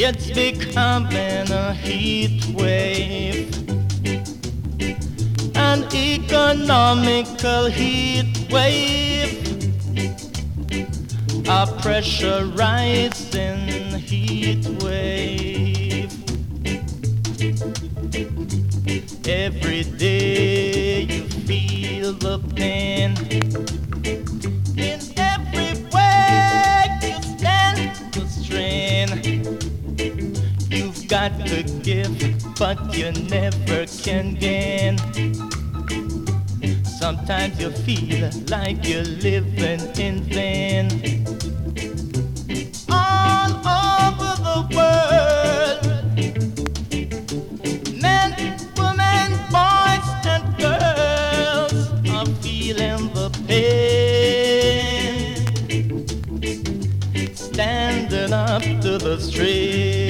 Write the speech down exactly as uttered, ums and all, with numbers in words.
It's becoming a heat wave, an economical heat wave, a pressurizing heat wave. Every day you feel the pain. In every way you stand the strain. You've got to give, but you never can gain. Sometimes you feel like you're living in vain. All over the world, men, women, boys and girls are feeling the pain, standing up to the strain.